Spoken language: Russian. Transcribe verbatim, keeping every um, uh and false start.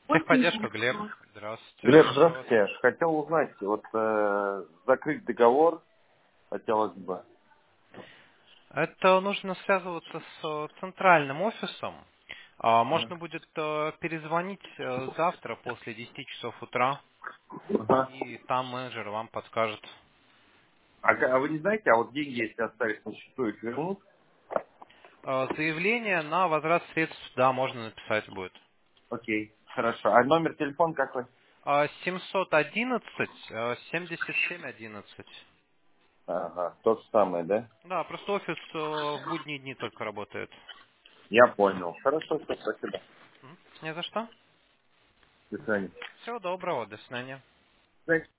Техподдержка, Глеб. Здравствуйте. Глеб, Слушаю вас. здравствуйте. Хотел узнать, вот э, закрыть договор хотелось бы. Это нужно связываться с э, центральным офисом. А, Ага. Можно будет э, перезвонить э, завтра после десяти часов утра, Ага. и там менеджер вам подскажет. А, ка- а вы не знаете, а вот деньги, если остались на счету, их вернут? Э, Заявление на возврат средств, да, можно написать будет. Окей, хорошо. А номер телефона какой? А, семьсот одиннадцать э, семьдесят семь одиннадцать. Ага, тот самый, да? Да, просто офис э, в будние дни только работает. Я понял. Хорошо, всё, спасибо. М, Не за что. До свидания. Всего доброго, до свидания. Знаете,